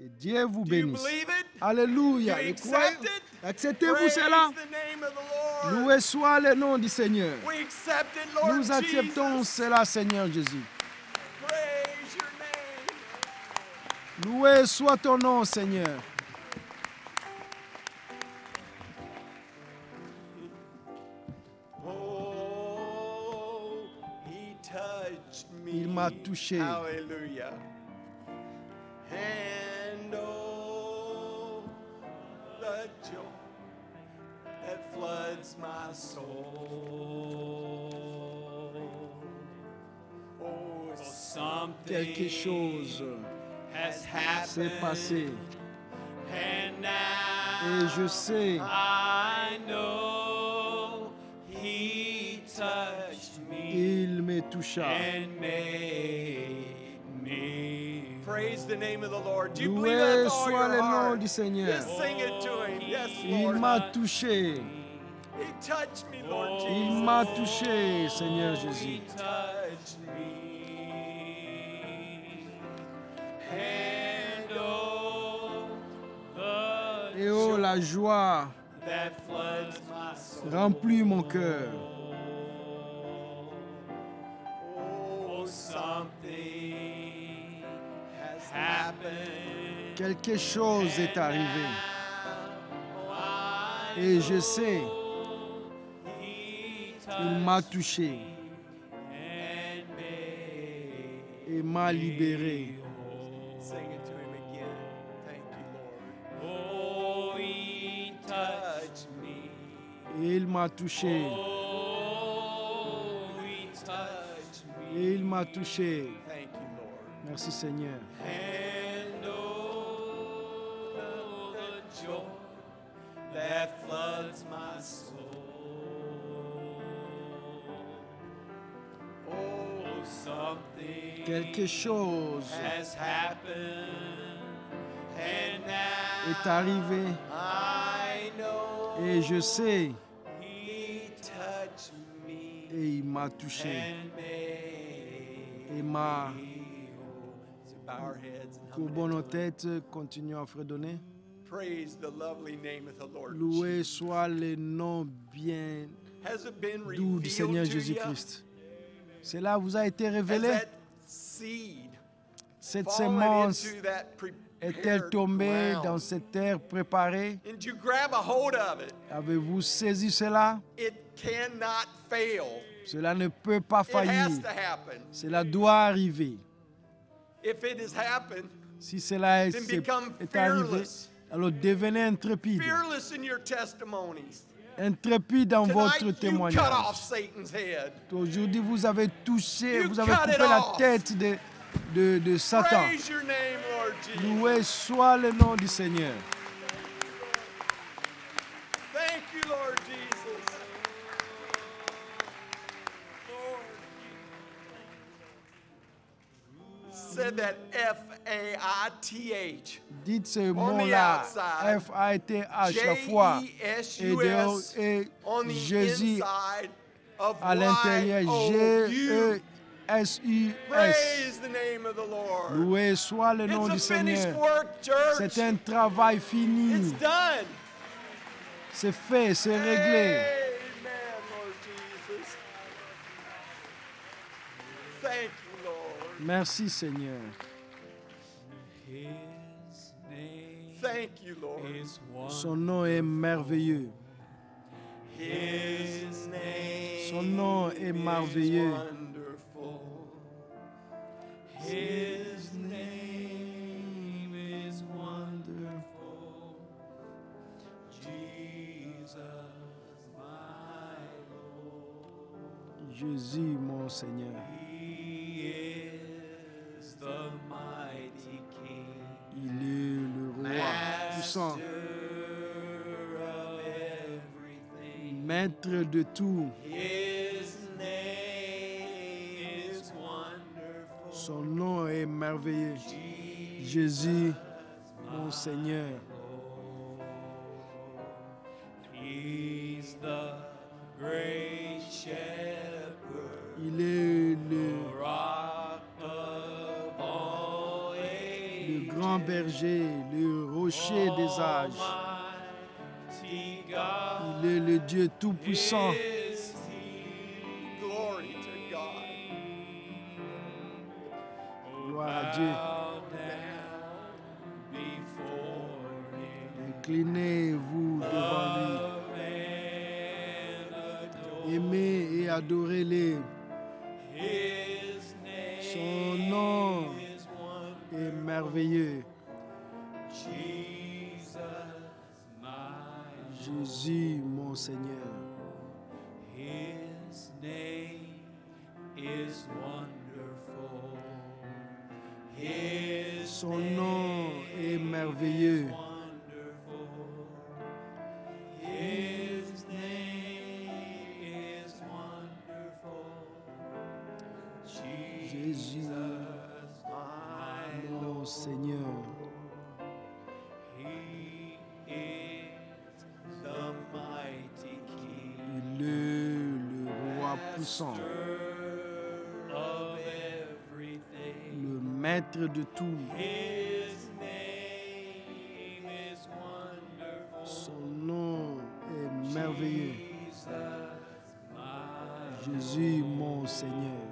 Et Dieu vous Do you bénisse. believe it? Alléluia. Do you Et croyez, accept it? acceptez-vous Praise cela? the name of the Lord. Loué soit le nom du Seigneur. We accept it, Lord Nous acceptons Jesus. cela, Seigneur Jésus. Praise your name. Loué soit ton nom, Seigneur. Oh, he touched me. Il m'a touché. Hallelujah. And oh, the joy that floods my soul. Oh, Quelque chose has s'est happened. passé. And now Et je sais, I know he touched me il me toucha. and made me. Praise the name of the Lord. Do you believe that Loué with all soit your le nom heart? du Seigneur. Just sing it to him. Yes, Il Lord. m'a touché. He touched me, Lord Il Jesus. m'a touché, Seigneur He Jésus. touched me. And oh, the Et oh, la joie that floods my soul. remplit mon cœur. Oh, something has happened. Quelque chose est arrivé. I Et je sais, know he il m'a touché and made. et m'a libéré. Sing it to him again. Thank you, Lord. Oh, he touched me. Et il m'a touché. Oh, he touched me. Et il m'a touché. Thank you, Lord. Merci Seigneur. And oh, the joy that floods my soul. Oh, something Quelque chose has happened, and now est arrivé. I know Et je sais, he touched me et il m'a touché. and made Et m'a me whole. So bow our heads and hum courbons it nos to him. têtes, continuons à fredonner. Praise the lovely name of the Lord Loué Jesus. soit le nom bien Has it been doux du Seigneur revealed to you? Jésus-Christ. Cela vous a été Has révélé? that seed Cette fallen semence into that est-elle prepared tombée ground? dans cette terre préparée? And you grab a hold of it. Avez-vous saisi cela? It cannot fail. Cela ne peut pas It has faillir. to happen. Cela doit arriver. If it has happened, Si cela then est become arrivé, fearless. alors devenez intrépide. Fearless in your testimonies. Intrépide dans votre Tonight, you cut témoignage. off Satan's head. Aujourd'hui, vous avez touché, You vous avez cut it coupé la off. tête de Satan. Praise your name, Lord Jesus. Loué soit le nom du Seigneur. Thank you, Lord Jesus. Lord. Said that F-A-I-T-H. Dites ce On the mot-là, outside, F-A-T-H, la foi. Et dehors, J-E-S-U-S et on the Jésus inside of à l'intérieur, Y-O-U. G-E-S-U-S. Praise the name of the Lord. Loué soit le nom du It's a finished Seigneur. work, church. C'est un travail It's fini. done. C'est fait, c'est réglé. Amen, Lord Jesus. Thank you, Lord. Merci Seigneur. His name Thank you, Lord. is Son nom est merveilleux. His name Son nom est merveilleux. is wonderful. His name is wonderful. Jesus, my Lord. Jésus, mon Seigneur. He is the mighty King, Il est le roi puissant, Master of everything. maître de tout. His name is wonderful. Son nom est merveilleux. Jésus, mon Seigneur. He's the great shepherd, Il est le rock of all ages. grand grand berger, le rocher des âges. Almighty God Il est le Dieu tout-puissant. is He. Glory to God. Gloire à Dieu. Bow down before Him. Inclinez-vous devant lui. Love and adore Aimez et adorez-le. His name. Son nom is one. est merveilleux. Jesus, my Jésus, mon Seigneur. His name is wonderful. His Son nom est merveilleux. wonderful. His name is wonderful. Jésus, mon Seigneur. He is the mighty King. Il est le roi puissant, Of everything. le maître de tout. His name is wonderful. Son nom est merveilleux. Jesus, my Jésus, mon Seigneur.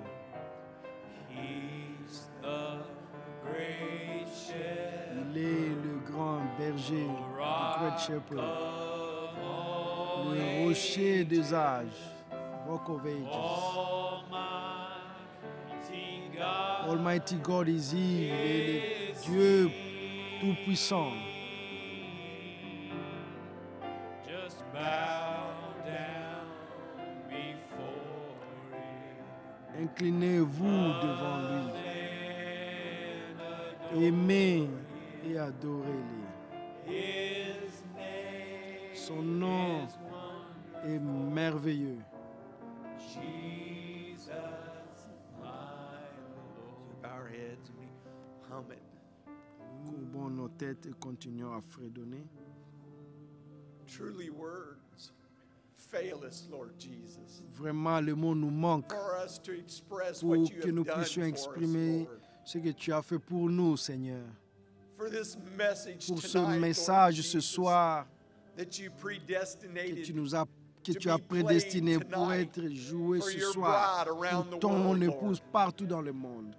He's the great shepherd. Il est le grand berger, le great shepherd, Of all le rocher des âges, Rock of Ages. Almighty God. Almighty God is He, il est le Dieu tout-puissant. Just bow down before Him. Inclinez-vous devant lui. Aimez et adorez-le. His name Son nom is one. est merveilleux. Jesus, my Lord. Bow our heads and we hum it. Courbons nos têtes et continuons à fredonner. Truly, words fail us, Lord Jesus, Vraiment, le mot nous manque for us to express pour what you que have nous done puissions for us, exprimer Lord. ce que tu as fait pour nous, Seigneur. For this message Pour ce tonight, message Lord ce Jesus, soir that you que predestinated tu as prédestiné pour être joué for ce your soir bride around pour the ton world, épouse Lord. partout dans le monde.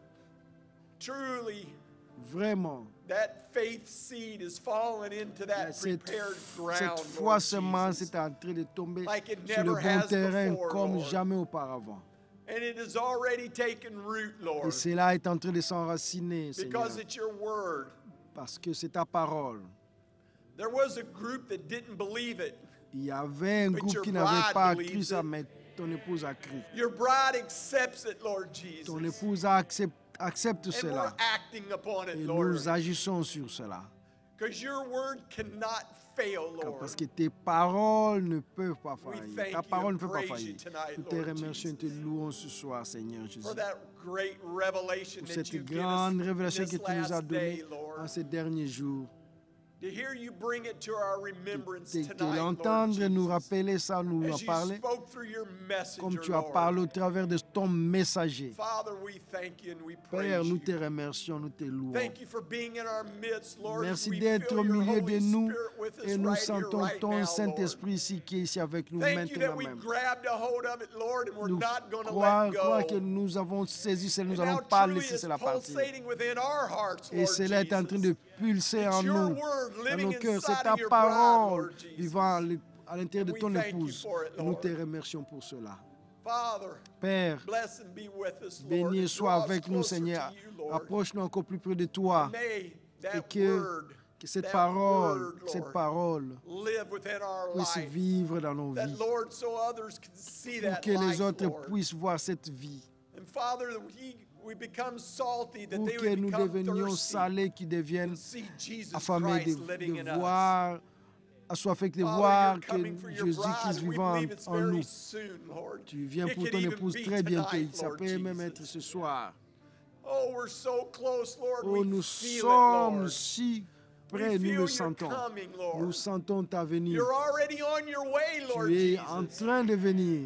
Truly, Vraiment, that faith seed has fallen into that prepared ground, cette foi Lord semence Jesus. est en train de tomber Like it sur le never bon has terrain before, comme Lord. jamais auparavant. And it has already taken root, Et Lord, cela est en train de s'enraciner, Seigneur, because it's your word. parce que c'est ta parole. There was a group that didn't believe it. Il y avait un But groupe your qui n'avait bride pas believes cru ça, it. mais ton épouse a cru. Your bride accepts it, Lord Jesus. Ton épouse accepte And cela. we're acting upon it, Et Lord, nous agissons sur cela. because your word cannot fail, Lord. Parce que tes paroles ne peuvent pas We faillir. thank Ta you parole and ne peut pas praise you faillir. tonight, Nous te Lord remercions et te Jesus, louons ce soir, Seigneur Jésus. for that great revelation Pour that cette you give us grande in révélation this que tu nous as last donnée day, Lord. en ces derniers jours. To hear you bring it to our remembrance De tonight, Lord l'entendre nous Jesus, rappeler ça, nous en as you parler, spoke through your messenger, comme tu as Lord. parlé au travers de ton messager. Father, we thank you and we Père, praise nous you. te remercions, nous te louons. Thank you for being in our midst, Lord. Merci We d'être feel au your milieu Holy de nous Spirit with us et nous right here, sentons right ton now, Lord. Saint-Esprit ici qui est ici avec nous Thank you that maintenant we même. grabbed a hold of it, Lord, and we're Nous not going to crois let que go. nous avons saisi cela, nous And now n'allons pas truly laisser it's cela partir. pulsating within our hearts, Et Lord cela est en train de Jesus. pulser en It's your nous, word dans living nos cœurs. C'est inside ta of your bride, parole Lord Jesus. vivant à l'intérieur de We ton thank you épouse. for it, Et nous te Lord. remercions pour cela. Father, Père, bless and be with us, Lord. béni and sois draw us avec nous, closer Seigneur. to you, Lord. Rapproche-nous encore plus près de toi. May that que word, cette that parole, word, cette Lord, parole live within our puisse life. vivre dans nos That, vies. Lord, so others can see Pour that que les life, autres Lord. puissent voir cette vie. And Father, that we become salty, that Pour they que would nous become devenions thirsty salés, qui deviennent and see Jesus affamés Christ living in de us. voir, assoiffés de Father, voir you're que coming for your Jésus bride, Christ and we vivant believe it's en very nous. soon, Lord. Tu viens It pour could ton even épouse be très bientôt. tonight, Ça Lord peut même Jesus. être ce soir. Oh, we're so close, Lord. Oh, We nous feel it, sommes Lord. si We près, nous feel le you're sentons. coming, Nous Lord. sentons ta venue. You're already on your way, Lord Tu es en Jesus. train de venir.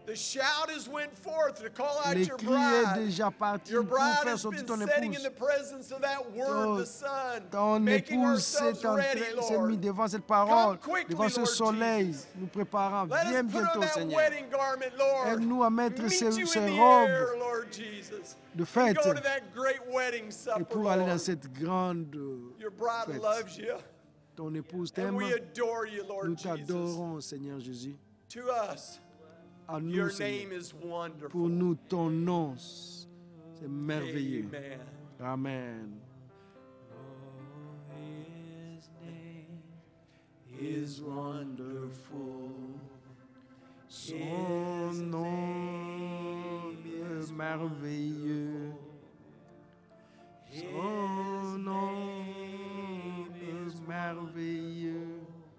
The shout has went forth to call out Les your cris est bride. déjà parti Your pour bride faire has sortir been ton sitting in épouse. the presence of that word, the sun, Ton making épouse s'est ourselves ready, s'est mis Lord. devant cette parole, Come quickly, devant ce Lord soleil, Jesus. nous préparant. Let Viens us put on bientôt, that Seigneur. wedding garment, Lord. Aide-nous à mettre Meet ces you ces in the robes air, Lord Jesus. de And fête go to that great wedding et supper, pour aller dans Lord. cette grande Your bride fête. loves you. Ton épouse And t'aime. we adore you, Nous Lord Jesus. t'adorons, Seigneur Jésus. To us, À nous, your Seigneur. name is Pour wonderful. nous, ton nom, c'est merveilleux. Amen. Amen. His name Is wonderful. Son nom est merveilleux. Son nom est merveilleux.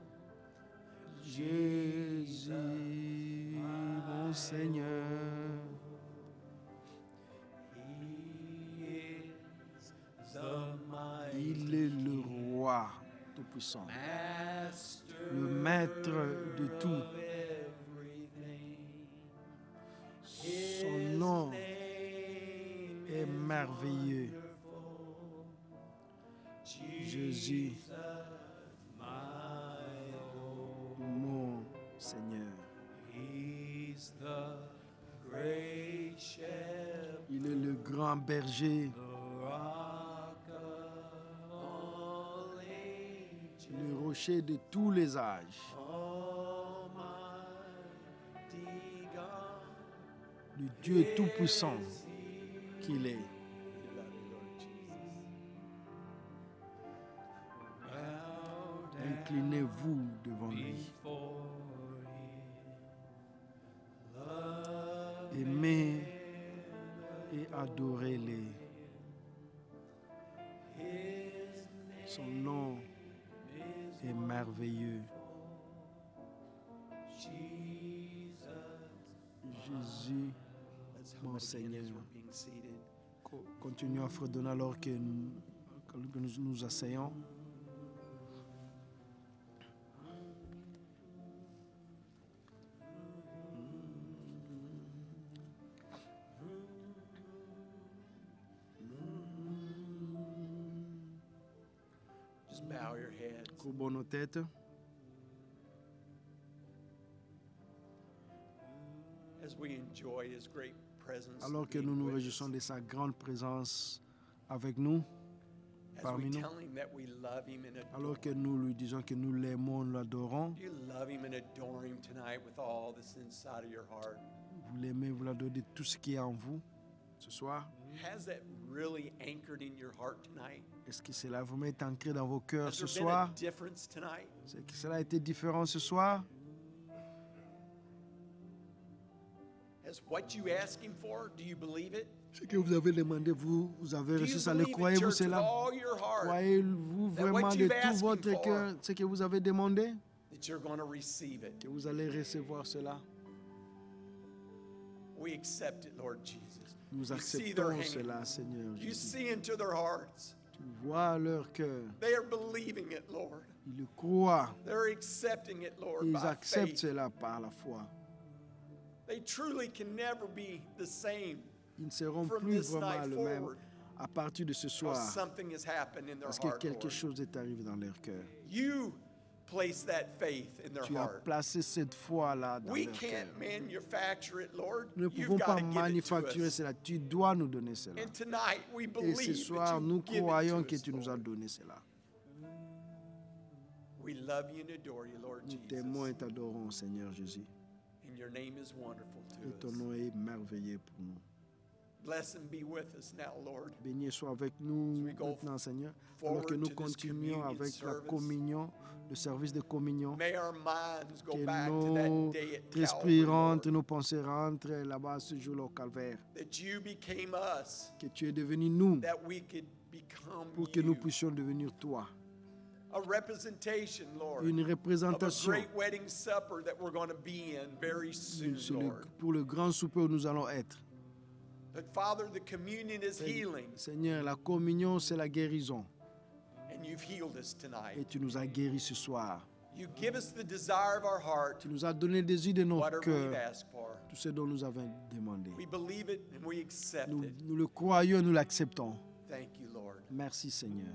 Jésus, mon Seigneur. He is the mighty Il est le roi tout-puissant, master le maître de tout. of everything. Son nom est merveilleux. Jésus, mon Seigneur. He's the great shepherd, Il est le grand berger, the rock of all ages, le rocher de tous les âges, Almighty God. le Dieu tout-puissant qu'il est. Bow down Inclinez-vous devant lui. before Him. Love Aimez et adorez-les. Son nom est merveilleux. Jésus, Let's Mon hum it again Seigneur. as we're being seated. continuons à fredonner alors que nous nous asseyons. Just bow your heads. Courbons nos têtes. As we enjoy His great presence. Alors que being nous nous with réjouissons us, de sa grande présence avec nous, as parmi we nous. tell Him that we love Him and adore alors que Him. nous lui disons que nous l'aimons, nous l'adorons. Do you love Him and adore Him tonight with all that's inside of your heart? Vous l'aimez, vous l'adorez de tout ce qui est en vous ce soir. Has that really anchored in your heart tonight? Est-ce que cela vous met ancré dans vos cœurs Has ce there been a soir? difference tonight? Est-ce que cela a été différent ce soir? Has what you ask Him for, do you believe it? Ce que vous avez demandé, vous avez Do reçu you ça. Le believe it, croyez-vous church, with cela? all your heart, Croyez-vous that what vraiment de you've tout asked votre Him for- cœur ce que vous avez demandé? that you're going to receive it? Que vous allez recevoir cela? We accept it, Lord Jesus. Nous You see their acceptons cela, hands. Seigneur You Jésus. see into their hearts. Tu vois leur cœur. They are believing it, Lord. Ils le croient. They're accepting it, Lord, Ils by acceptent faith. cela par la foi. They truly can never be the same Ils ne seront from plus this vraiment night le même forward à partir de ce soir. because something has happened in their Parce que heart, quelque Lord. chose est arrivé dans leur cœur. You place that faith in their Tu as heart. placé cette foi-là dans We leur cœur. can't manufacture it, Lord. Nous ne You've pouvons got pas to give it to manufacturer us. cela. Tu dois nous donner cela. And tonight we Et believe ce soir, that nous you give croyons it que to tu us, nous as Lord. donné cela. We love you and adore you, Lord Nous t'aimons et Jesus. t'adorons, Seigneur Jésus. And your name is wonderful Et to ton us. nom est merveilleux pour nous. Bless and be with us now, Lord. Béni sois avec nous As we go maintenant, Seigneur. forward Alors que nous to this continuons communion avec la service. communion, le service de communion. May our minds go Que back to that notre day at esprit Calvary, rentre, Lord, nos pensées rentrent là-bas ce jour-là au calvaire. that you became us, Que tu es devenu nous that we could become pour que nous you. puissions devenir toi. A representation, Lord, Une of a représentation great wedding supper that we're going to be in very soon, Lord. pour le grand souper où nous allons être. But Father, the communion is healing, Seigneur, la communion, c'est la guérison. and you've healed us Et tonight. tu nous as guéris ce soir. You give us the desire of our heart, Tu nous as donné le désir de notre whatever we've cœur. asked for. Tout tout ce dont nous avons demandé. We believe it and we accept Nous, it. nous le croyons, nous l'acceptons. Thank you, Lord. Merci Seigneur.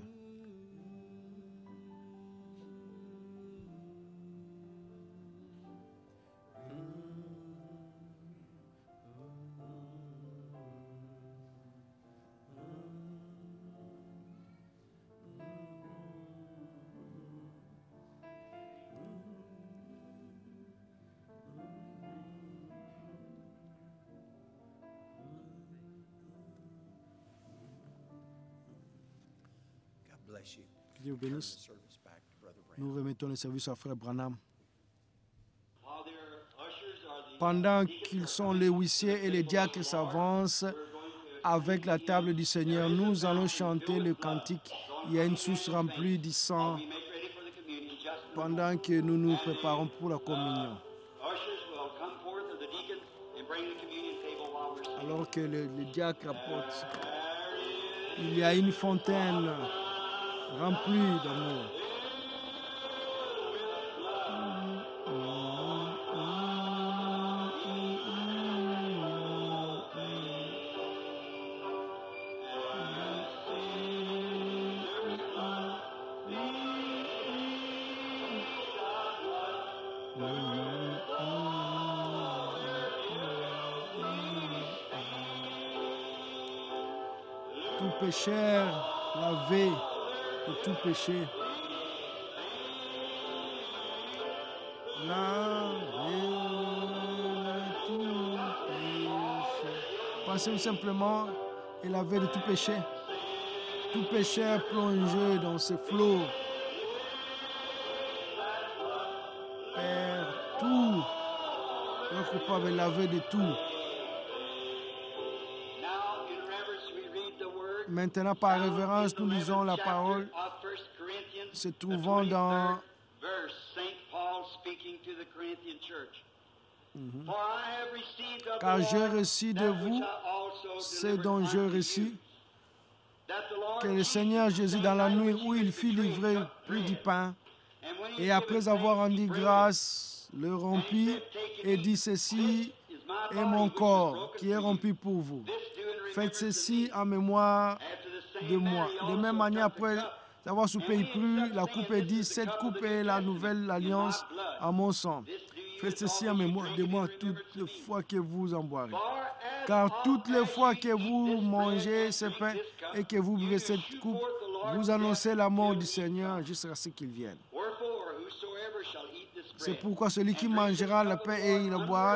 God bless you. Que Dieu vous Turn the bénisse. service back to Brother Branham. Nous remettons le service à Frère Branham. While their ushers are the Pendant qu'ils sont les huissiers et les diacres s'avancent avec la table du Seigneur, nous allons chanter le cantique. Il y a une source remplie du sang we make ready for the communion just pendant que nous nous préparons pour la communion. ushers will come forth or the deacons and bring the communion table while we're singing. Alors que le diacre apporte, il y a une fontaine remplie d'amour. Tout pécheur lavé de tout péché. Lavé de tout péché. Pensez simplement et lavé de tout péché. Tout pécheur plongé dans ces flots. Père, tout. Le coupable est lavé de tout. Now, in reverence, we read the word. Maintenant, par révérence, nous lisons la parole Of 1 Corinthians, se the trouvant dans 23rd verse, Saint Paul speaking to the Corinthian church. For I have received of Car the j'ai Lord reçu de that which vous I also ce delivered dont j'ai unto reçu, you, that the Lord que le Jesus, Seigneur Jésus, the dans la night nuit when où he il was fut betrayed, livré, took prit du bread. pain, And when he et had après given avoir thanks, he rendu broke it. grâce, le rompit et dit, ceci est mon corps qui est rompu pour vous. Faites ceci en mémoire de moi. De même manière, après avoir soupé, il prit la coupe et dit, cette coupe est la nouvelle alliance à mon sang. Faites ceci en mémoire de moi toutes les fois que vous en boirez. Car toutes les fois que vous mangez ce pain et que vous buvez cette coupe, vous annoncez la mort du Seigneur jusqu'à ce qu'il vienne. C'est pourquoi celui qui mangera le pain et il boira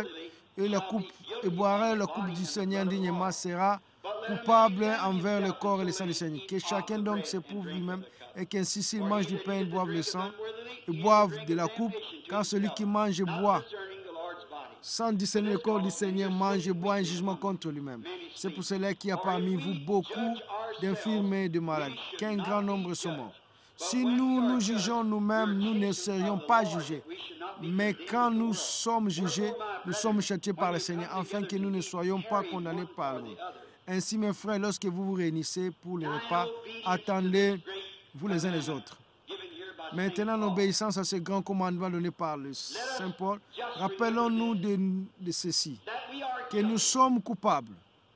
et boira la coupe du Seigneur indignement sera coupable envers le corps et le sang du Seigneur. Que chacun donc s'éprouve lui-même et qu'ainsi s'il mange du pain, il boive le sang et boive de la coupe, car celui qui mange et boit sans discerner le corps du Seigneur mange et boit un jugement contre lui-même. C'est pour cela qu'il y a parmi vous beaucoup d'infirmes et de malades, qu'un grand nombre sont morts. Si nous nous jugeons nous-mêmes, nous ne serions pas jugés. Mais quand nous sommes jugés, nous sommes châtiés par le Seigneur, afin que nous ne soyons pas condamnés par lui. Ainsi, mes frères, lorsque vous vous réunissez pour le repas, attendez-vous les uns les autres. Maintenant, en obéissance à ce grand commandement donné par le Saint Paul, rappelons-nous de ceci, que nous sommes coupables,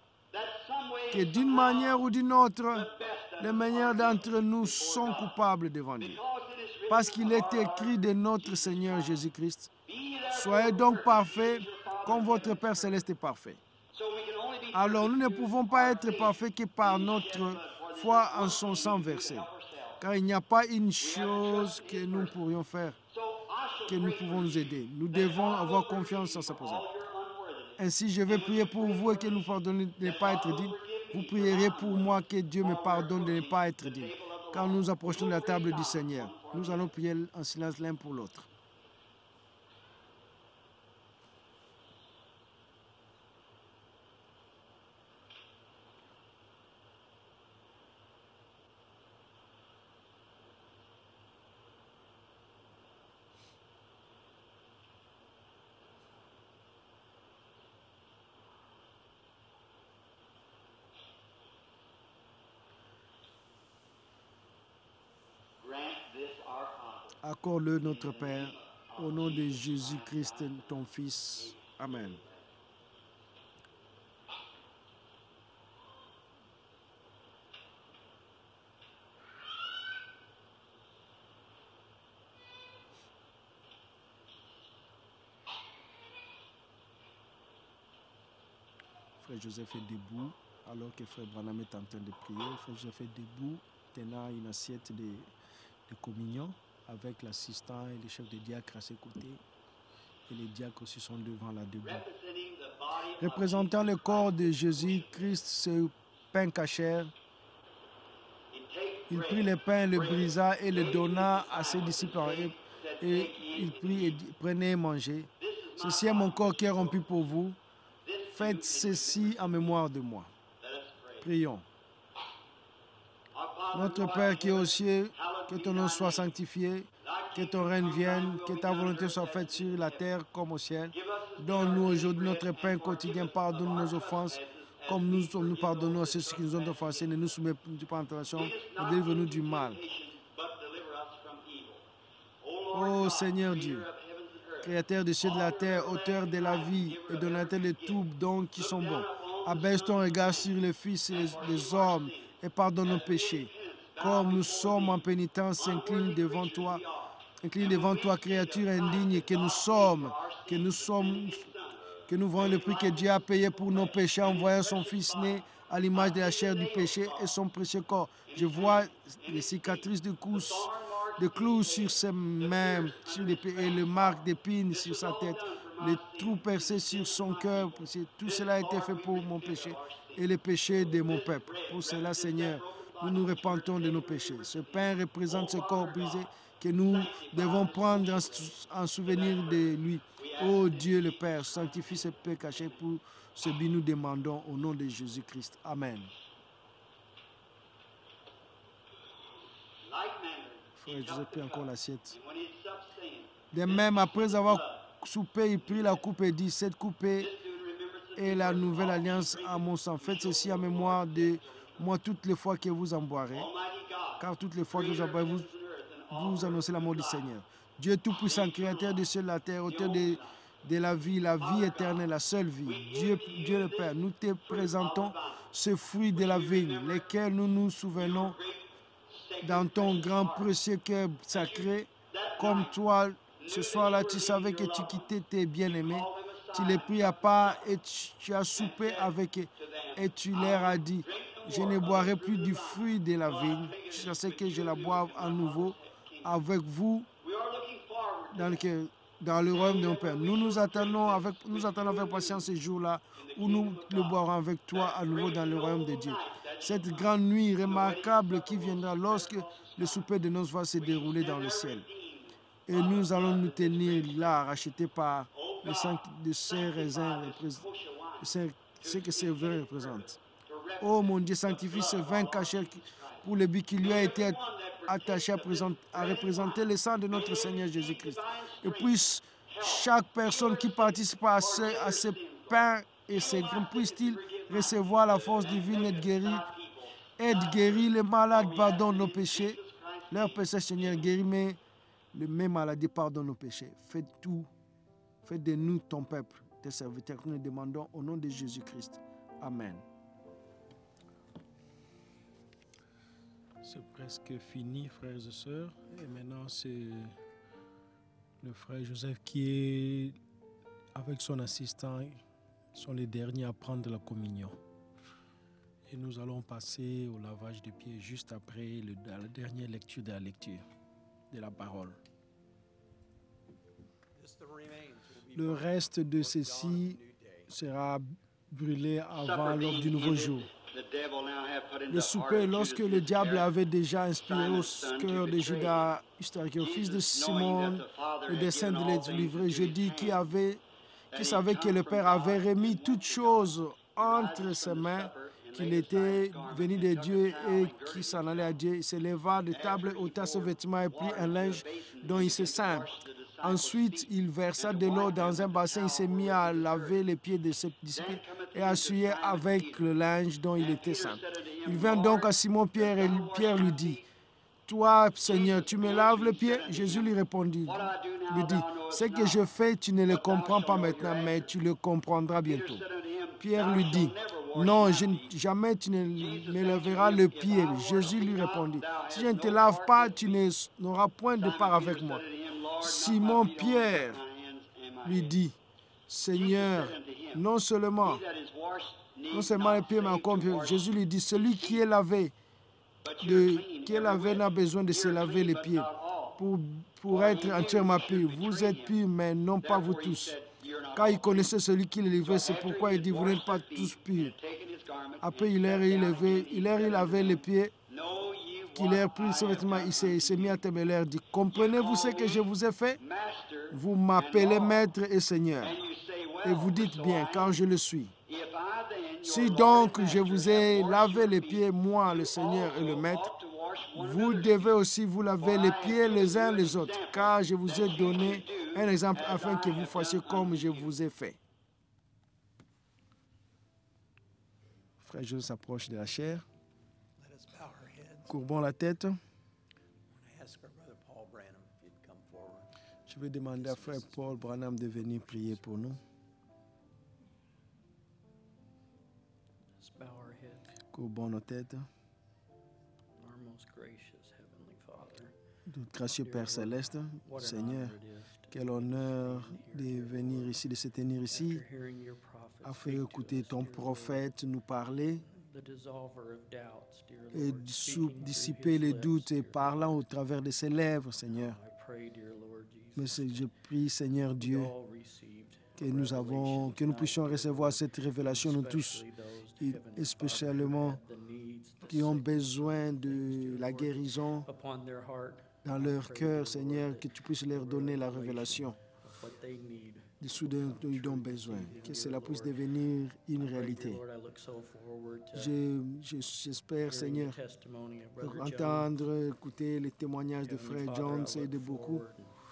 que d'une manière ou d'une autre, les meilleurs d'entre nous sont coupables devant Dieu. Parce qu'il est écrit de notre Seigneur Jésus-Christ, soyez donc parfaits comme votre Père Céleste est parfait. Alors nous ne pouvons pas être parfaits que par notre foi en son sang versé. Car il n'y a pas une chose que nous pourrions faire, que nous pouvons nous aider. Nous devons avoir confiance en sa présence. Ainsi, je vais prier pour vous et que nous pardonnez de ne pas être dignes. Vous prierez pour moi que Dieu me pardonne de ne pas être digne. Quand nous approchons de la table du Seigneur, nous allons prier en silence l'un pour l'autre. Accorde-le, notre Père, au nom de Jésus-Christ, ton Fils. Amen. Frère Joseph est debout alors que Frère Branham est en train de prier. Frère Joseph est debout tenant une assiette de communion avec l'assistant et le chef de diacre à ses côtés. Et les diacres aussi sont devant là debout. representing the body of Représentant le corps de Jésus-Christ, ce pain cachère, He take il bread, prit le pain, le brisa et le donna à ses disciples. Et il prit et dit, prenez et mangez. Ceci est mon corps qui est rompu pour vous. Faites ceci en mémoire de moi. let us pray. Prions. Our Father Notre who art Père in qui est aux heaven, cieux, que hallowed ton be nom thy soit name. sanctifié, que Thy ton kingdom règne come, thy vienne, will que be ta done on volonté earth soit as faite it is sur in la heaven. terre comme au ciel. Give us this day Donne-nous our aujourd'hui daily notre bread, pain and forgive quotidien. us of Pardonne our nos offenses, trespasses, comme as we nous forgive pardonnons à those ceux that qui nous ont trespass offensés. Ne against nous us. soumets pas en tentation, Lead us mais not délivre-nous into du mal. temptation, but deliver us from evil. O Lord Ô God, Seigneur creator Dieu, of heavens and earth, Créateur des cieux et de la author of terre, auteur de everlasting la life, vie giver et of donateur every de good tous gift, dons qui look sont down bons, upon the abaisse ton Son of regard Man, sur le Fils and forgive des our hommes sins. et pardonne nos As we in péchés. penance bow Comme nous before sommes en thee, pénitence, unworthy creatures we are, incline and devant we toi, wish to pay the créature price indigne that que nous God paid sommes, for our que sins, nous the sending sommes, His Son, que nous voyons le made prix like que Dieu a us in payé sinful pour nos flesh, péchés, and en His envoyant son precious Fils body, né à l'image de la unto chair the du nail péché et scar, son précieux corps. in Je His vois hands, in les His feet, cicatrices de the coups, thorn marks de in clous His sur head, ses the mains pierce sur under His et le crafty marque heart. d'épines This sur was sa all tête, done for les my trous sins, and percés the sur sins of son my cœur. people. Tout This, cela a été Lord, fait we pour mon repent péché of our et sins. les péchés de mon This peuple. bread Pour cela, represents that Seigneur, broken nous body nous which you are repentons de nos taking in péchés. remembrance Ce of pain me. représente Oh, ce corps Father brisé God, que nous sanctify devons this prendre kosher bread en for that souvenir de purpose. lui. We ask Ô it in Dieu le Jesus Père, Christ's sanctifie ce name. pain caché Amen. pour ce bien nous demandons au nom de Jésus-Christ. Amen. Like manner, Frère he Joseph took prit the encore cup, l'assiette. and when he had supped, saying, De This même, cup après is avoir blood. soupé, il prit la coupe et dit, cette coupe est This do in remembrance of et me, la for as nouvelle oft as you alliance drink à it, mon sang. you Faites show ceci en forth the mémoire Lord's de death till he moi comes. toutes les fois que vous en boirez. Almighty God, Car toutes les fois que vous creator en of boirez, heavens and earth, and vous author annoncez of la mort good du life, Seigneur. Dieu Tout-Puissant, the eternal Créateur des cieux et de la terre, life, the auteur only life. de la vie Father éternelle, God, la seule vie. we Dieu, give to Dieu you le Père, nous te this fruit of présentons the vine, ce fruit de which la we vigne, remember lesquels nous nous your souvenons great, dans sacred, ton precious grand heart. précieux cœur That you, sacré. that Comme night, toi, knew ce that you soir-là, were tu leaving savais que your tu loved one. quittais tes You bien-aimés. called them Tu aside les and pris à took the part cup et tu as and soupé said avec eux. to them, Et tu I leur as will dit, drink no je more ne of boirai the fruit plus of the du vine fruit de la till I vigne, drink it jusqu'à ce with que je you la in boive à my nouveau Father's kingdom. avec vous We are looking forward to dans that. le royaume de mon Day Père. that Nous we nous shall drink attendons this avec with you avec and patience ce you jour-là in the où nous kingdom of le God. boirons avec toi à That nouveau great dans le royaume de noble Dieu. night that shall Cette come. grande nuit The wedding remarquable supper qui will viendra spread lorsque across the le sky. souper de noces va se We dérouler stand dans le there ciel. redeemed Et by the nous allons blood nous of this tenir grape là, wine. rachetés par Oh le sang God, de ces raisins, sanctify this kosher wine ce que to ces its vins fitting représentent. purpose, to Oh mon represent Dieu, the sanctifie ce blood of vin our Lord caché Jesus Christ. pour le but qui lui a May été everyone that attaché partakes of this à bread and représenter le wine, sang de may notre they Seigneur receive Jésus-Christ. divine Et strength, puisse chaque health, heal personne their qui sick, participe à ce forgive their sins, pain Lord. et ces Heal grains, my puisse-t-il sickness, forgive mine. recevoir la force And divine, make être us guéri, thy people, être thy guéri, church. les malades, For we ask pardonne it nos in péchés. Jesus Christ's Leur name. péché, Seigneur, Amen. guéris, mais le même maladie, pardonne nos péchés. Fais tout, fais de nous ton peuple, tes serviteurs, que nous demandons au nom de Jésus-Christ. Amen. C'est presque fini, frères et sœurs. Et maintenant, c'est le frère Joseph qui est avec son assistant, sont les derniers à prendre la communion. Et nous allons passer au lavage des pieds juste après la dernière lecture de la parole. Le reste de ceci sera brûlé avant l'aube du nouveau jour. Le souper, lorsque le diable avait déjà inspiré au cœur de Judas Iscariot, fils de Simon, le dessein de les livrer, je dis qu'il savait que le Père avait remis toutes choses entre ses mains, qu'il était venu de Dieu et qu'il s'en allait à Dieu. Il se leva de table, ôta ses vêtements et prit un linge dont il se ceint. Ensuite, il versa de l'eau dans un bassin, il s'est mis à laver les pieds de ses disciples et à essuyer avec le linge dont il était saint. Il vint donc à Simon-Pierre et Pierre lui dit, « Toi, Seigneur, tu me laves les pieds ?» Jésus lui répondit, lui dit, « Ce que je fais, tu ne le comprends pas maintenant, mais tu le comprendras bientôt. » Pierre lui dit, « Non, jamais tu ne me laveras le pied. » Jésus lui répondit, « Si je ne te lave pas, tu n'auras point de part avec moi. » Simon Pierre lui dit, « Seigneur, non seulement Non seulement les pieds, mais encore mieux. Jésus lui dit, celui qui est lavé, n'a besoin de se laver les pieds pour être entièrement pur. Vous êtes purs, mais non pas vous tous. Car il connaissait celui qui le livrait, c'est pourquoi il dit, vous n'êtes pas tous purs. Après, il leur lavé les pieds, qu'il ait pris ses vêtements, il s'est mis à témoigner, il leur dit, comprenez-vous ce que je vous ai fait? Vous m'appelez maître et seigneur. Et vous dites bien, car je le suis. Si donc je vous ai lavé les pieds, moi, le Seigneur et le Maître, vous devez aussi vous laver les pieds les uns les autres, car je vous ai donné un exemple afin que vous fassiez comme je vous ai fait. Frère Joseph s'approche de la chair. Let us bow our heads. Courbons la tête. I ask our brother Paul Branham if he'd come forward. Je vais demander à frère Paul Branham de venir prier pour nous. Let's bow our heads. Courbons nos têtes. Our most gracious Heavenly Father, Notre gracieux Père Céleste, what an Seigneur, honor it is to quel honneur de venir ici, de se tenir ici, after hearing your prophet afin speak to d'écouter us, ton dear prophète nous parler Lord, the dissolver of doubts, dear et Lord, speaking through dissiper his les lips, doutes et dear parlant au travers de ses lèvres, Seigneur. Lord. I pray, dear Lord Mais Jesus, je prie, Seigneur we Dieu, all received que a nous revelation puissions tonight, recevoir cette révélation, nous tous, especially those, et Heavenly Father, who spécialement had the needs, the qui ont sickness, besoin things, de dear la Lord, guérison upon their heart. dans I leur pray, cœur, dear Lord, Seigneur, that que tu puisses leur donner la révélation of what they need de ce dont ils ont besoin, que cela puisse devenir une réalité. J'espère, Seigneur, entendre, écouter les témoignages de Frère Jones et de beaucoup.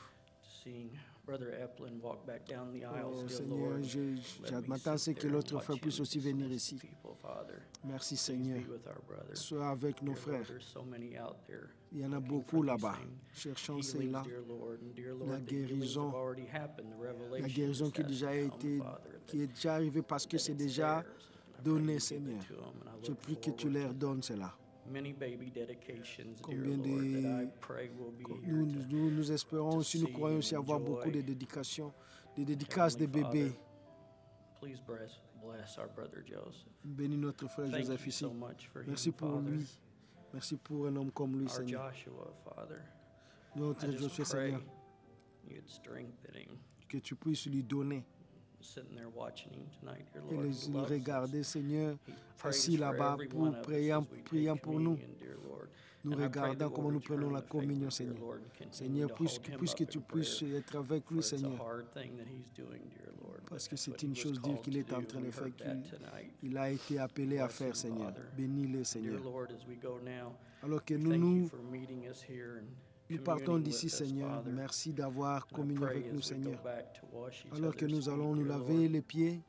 Oh, Seigneur, je m'attends à ce que l'autre frère puisse aussi venir ici. Merci, Seigneur. Sois avec nos frères. Il y en a beaucoup là-bas. Cherchons cela. La guérison qui est déjà arrivée parce que c'est déjà donné, Seigneur. Je prie que tu leur donnes cela. Combien de... Nous espérons aussi, nous croyons aussi avoir beaucoup de dédications, des dédicaces de bébés. Bénis notre frère Joseph ici. Merci pour lui. Merci pour un homme comme lui, Seigneur. Notre Joshua, Seigneur, que tu puisses lui donner et le regarder, Seigneur, assis là-bas, priant pour nous. Nous regardons comment nous prenons la communion, Seigneur. Seigneur, puisque tu puisses être avec lui, Seigneur. Parce que c'est une chose dure qu'il est en train de faire, qu'il a été appelé à faire, Seigneur. Bénis-le, Seigneur. Alors que nous partons d'ici, Seigneur. Merci d'avoir communié avec nous, Seigneur. Alors que nous allons nous laver les pieds,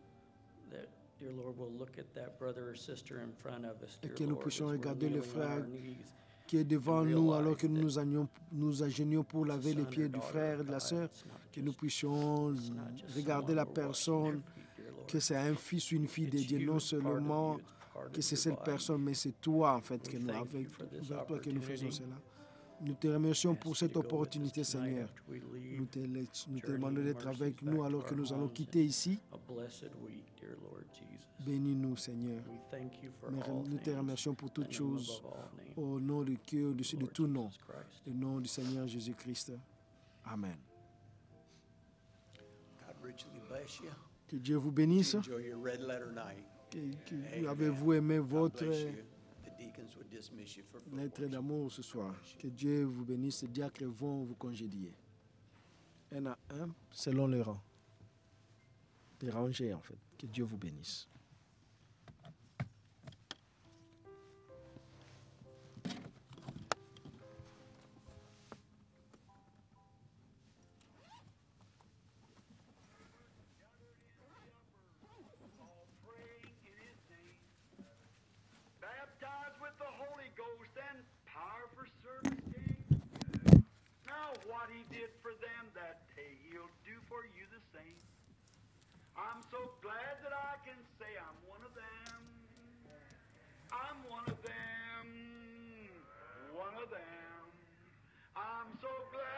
et que nous puissions regarder le frère qui est devant nous alors que nous agenouillons pour laver les pieds du frère et de la sœur, que nous puissions regarder la personne, que c'est un fils ou une fille de Dieu, non seulement que c'est cette personne, mais c'est toi en fait, vers toi que nous faisons cela. Nous te remercions pour cette opportunité, Seigneur. Nous te demandons d'être avec nous alors que nous allons quitter ici. Bénis-nous, Seigneur. Nous te remercions pour toutes choses. Au nom du cœur, au-dessus de tout nom. Au nom du Seigneur Jésus-Christ. Amen. Que Dieu vous bénisse. Que avez-vous aimé votre lettre d'amour ce soir? Que Dieu vous bénisse. Les diacres vont vous congédier. Un à un, selon les rangs. Les rangées, en fait. Que Dieu vous bénisse. Baptized with the Holy Ghost and power for service day. Now what he did for them that day, he'll do for you the same. I'm so glad that I can say I'm one of them. I'm one of them. One of them. I'm so glad.